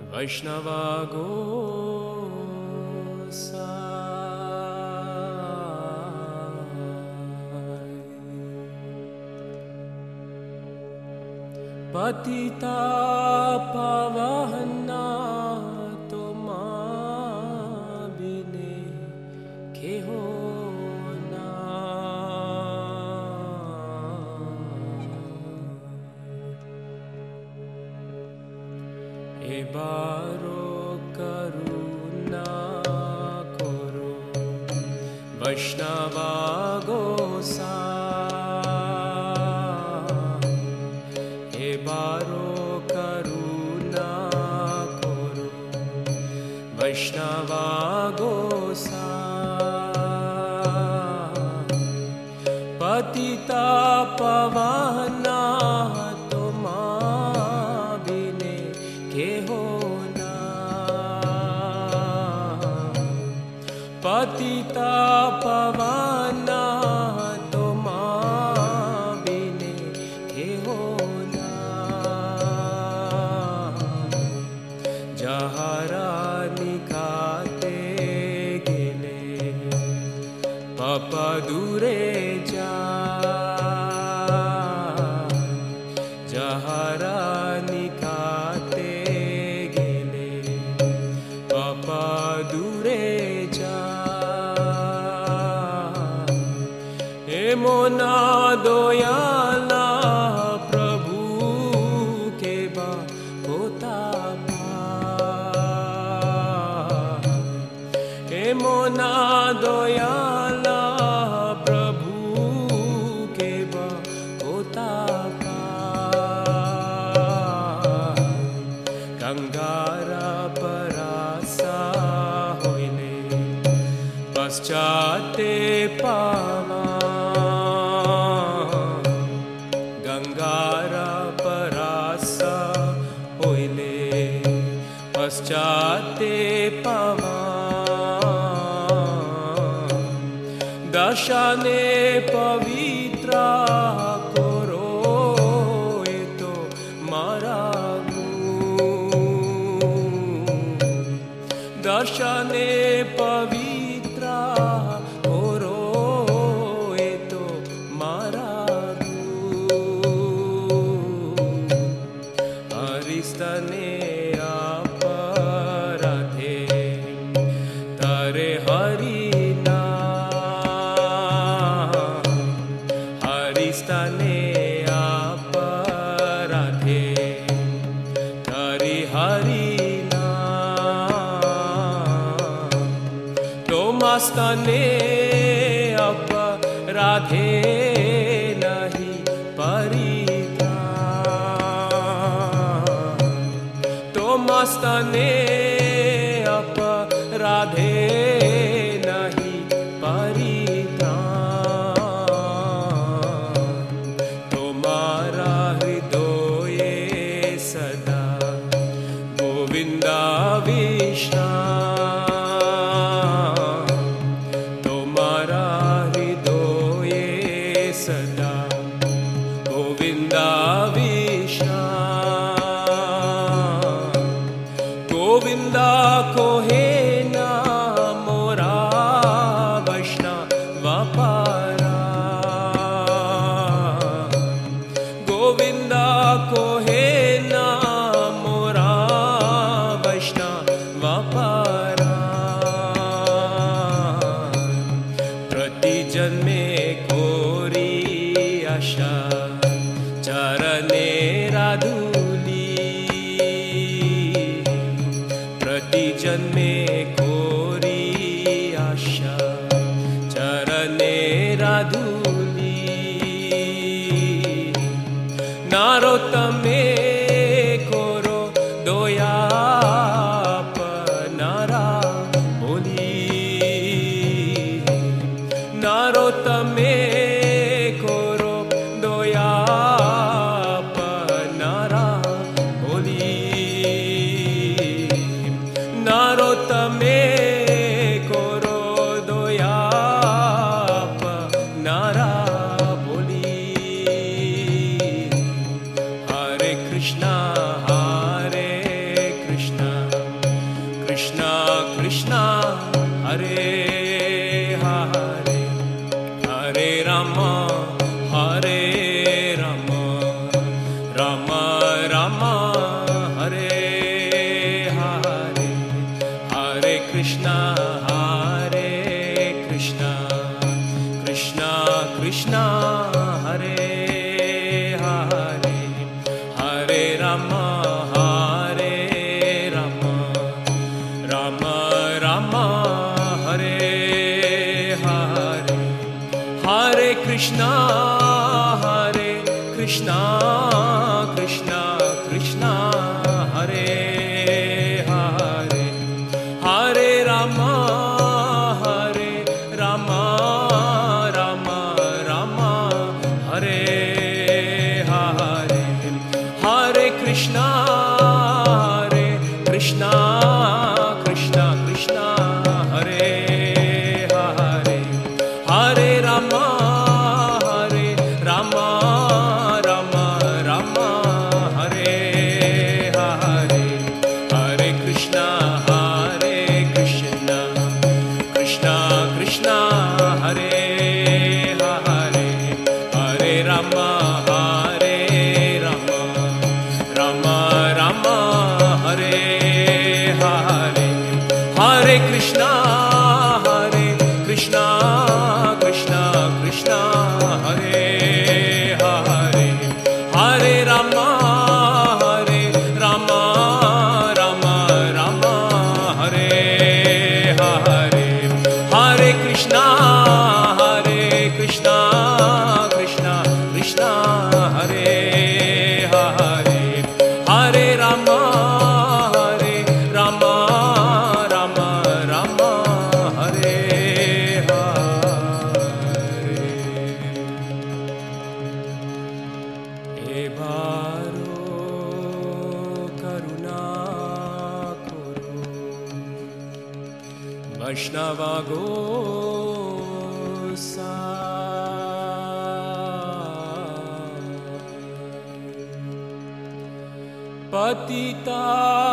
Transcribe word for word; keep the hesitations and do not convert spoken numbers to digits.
वैष्णवा गोसाई पतिता पावना तुम बिने के हो ना। एबारो करुणा करो वैष्णवा गोसाई। एबारो करुणा करो वैष्णवा गोसाई पतिता पावना तुम बिने के हो ना। पतिता पावना तुम बिने के हो ना। जहरा निकाते गेले पापा दूरे जा। जहरा निकाते गेले पापा दूरे जा। हे मोना दयाला प्रभु के बा होता पा। हे मोना दयाला प्रभु के बा होता पा। गंगारा परासा होइले पश्चाते पावा। गंगारा परासा होइले पश्चाते पावा। दशाने पवित्र करो ए तो मारा दर्शने पवित्र करो ए तो मारा हरिस्तने अपराधे तारे हरि नाम। हरिस्तने अपराधे तारे हरि तने अपराधे नहीं परित्राण। तो मस्तने अपराधे नहीं परित्राण। तुम्हारा हृदय सदा गोविंदा विष्णु। सदा गोविंदा विष्णु। गोविंदा को है ना मोरा वैष्णव पारा। गोविंदा को है ना मोरा वैष्णव पारा। प्रति जन्मे कोरी आशा चरणे राधुली। प्रति जन्मे कोरी आशा चरणे राधुली। नारोत्तमे कोरो दोया अपनारा बोली। नारोत्तमे कोरो दोया अपनारा बोली। नारोत्तमे कोरो दोया अपनारा बोली। हरे कृष्णा हरे Krishna Krishna, Hare Krishna, Krishna Krishna, Hare Hare, Hare Rama, Hare Rama, Rama Rama, Hare Hare, Hare Krishna, Hare Krishna, Krishna Krishna, Hare Hare, Hare Rama, Hare Rama, Rama Rama, Hare Hare, Hare Krishna, Hare Krishna, Krishna Krishna, Hare Hare, Hare Rama, Hare Rama, Rama Rama, Hare Hare, Hare Krishna, Hare Krishna, Krishna Krishna, Hare Hare, Hare Rama, Hare Rama, Rama Rama, Hare Hare, Hare Krishna, Hare Krishna, Krishna Krishna, Hare Hare, Hare Rama, Hare Rama, Rama Rama, Hare Hare. Ebaro karuna koro, Vaishnava Gosai, Patita